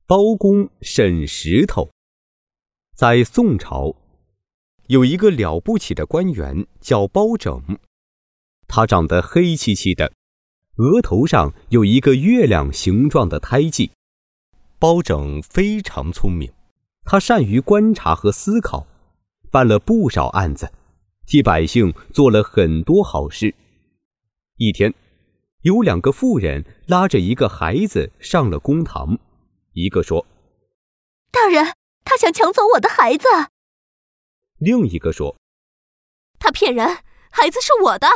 包公审石头。在宋朝，有一个了不起的官员叫包拯，他长得黑漆漆的，额头上有一个月亮形状的胎记。包拯非常聪明，他善于观察和思考，办了不少案子，替百姓做了很多好事。一天，有2个妇人拉着一个孩子上了公堂，一个说：“ 大人，他想抢走我的孩子。” 另一个说：“ 他骗人，孩子是我的。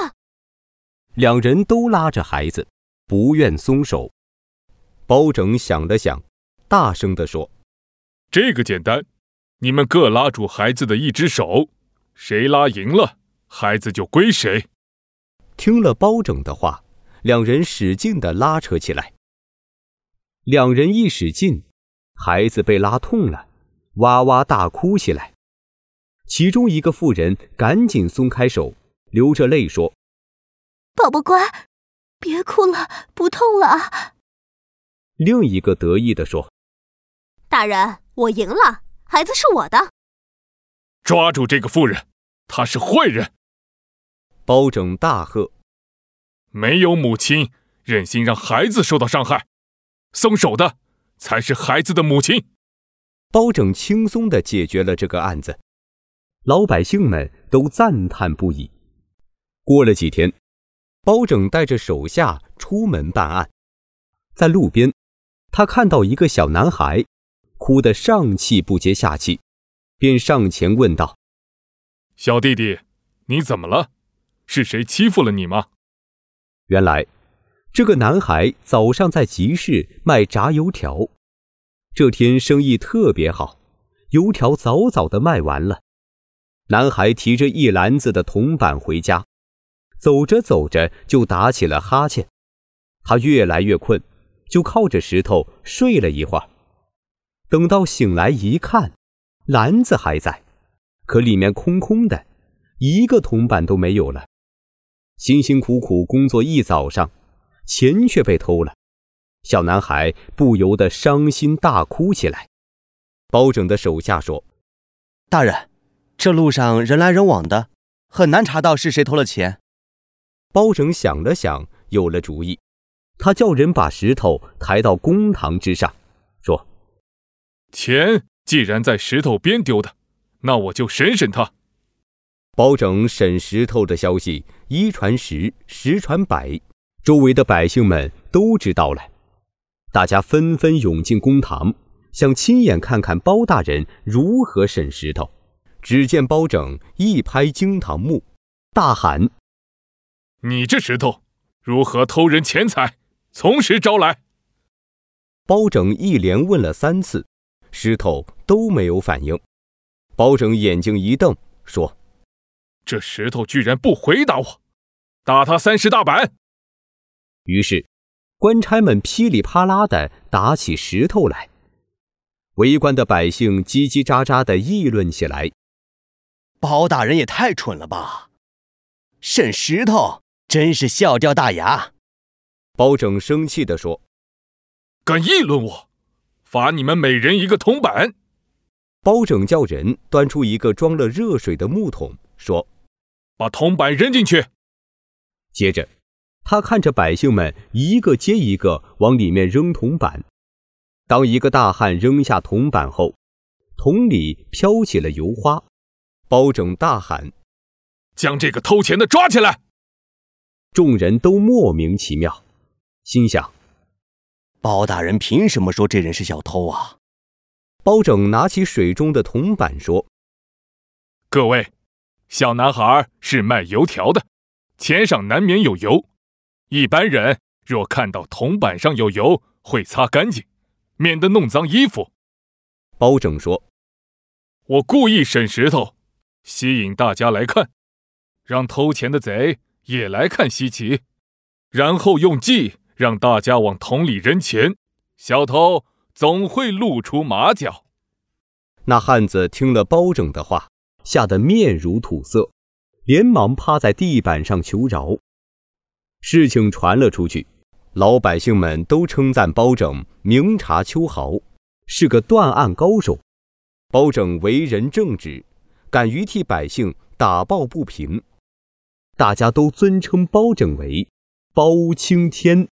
”2人都拉着孩子，不愿松手。包拯想了想，大声地说：“ 这个简单，你们各拉住孩子的一只手，谁拉赢了，孩子就归谁。” 听了包拯的话，2人使劲地拉扯起来。2人一使劲，孩子被拉痛了，哇哇大哭起来。其中一个妇人赶紧松开手，流着泪说：“ 宝宝乖，别哭了，不痛了啊。” 另一个得意地说：“ 大人，我赢了，孩子是我的。” 抓住这个妇人，她是坏人。 包拯大喝：“ 没有母亲，忍心让孩子受到伤害，松手的才是孩子的母亲。” 包拯轻松地解决了这个案子，老百姓们都赞叹不已。过了几天，包拯带着手下出门办案，在路边，他看到一个小男孩，哭得上气不接下气，便上前问道：“ 小弟弟，你怎么了？是谁欺负了你吗？” 原来，这个男孩早上在集市卖炸油条，这天生意特别好，油条早早地卖完了。男孩提着一篮子的铜板回家，走着走着就打起了哈欠。他越来越困，就靠着石头睡了一会儿。等到醒来一看，篮子还在，可里面空空的，一个铜板都没有了。辛辛苦苦工作一早上，钱却被偷了。小男孩不由得伤心大哭起来。包拯的手下说：“ 大人，这路上人来人往的，很难查到是谁偷了钱。” 包拯想了想，有了主意，他叫人把石头抬到公堂之上，说：“ 钱既然在石头边丢的，那我就审审他。” 包拯审石头的消息1传10，10传100，周围的百姓们都知道了，大家纷纷涌进公堂，想亲眼看看包大人如何审石头。只见包拯一拍惊堂木，大喊：“ 你这石头，如何偷人钱财？从实招来！” 包拯一连问了3次，石头都没有反应。包拯眼睛一瞪，说：“ 这石头居然不回答我，打他30大板！” 于是，官差们噼里啪啦地打起石头来。围观的百姓叽叽喳喳地议论起来：“ 包大人也太蠢了吧！审石头真是笑掉大牙。” 包拯生气地说：“ 敢议论我，罚你们每人1个铜板！” 包拯叫人端出一个装了热水的木桶，说：“ 把铜板扔进去。” 接着，他看着百姓们一个接一个往里面扔铜板。当一个大汉扔下铜板后，桶里飘起了油花。包拯大喊：“ 将这个偷钱的抓起来！” 众人都莫名其妙，心想： 包大人凭什么说这人是小偷啊？ 包拯拿起水中的铜板说：“ 各位，小男孩是卖油条的，钱上难免有油。一般人若看到铜板上有油，会擦干净，免得弄脏衣服。” 包拯说：“ 我故意审石头，吸引大家来看，让偷钱的贼也来看稀奇，然后用计让大家往桶里扔钱，小偷总会露出马脚。” 那汉子听了包拯的话，吓得面如土色，连忙趴在地板上求饶。事情传了出去，老百姓们都称赞包拯明察秋毫， 是个断案高手。包拯为人正直，敢于替百姓打抱不平，大家都尊称包拯为包青天。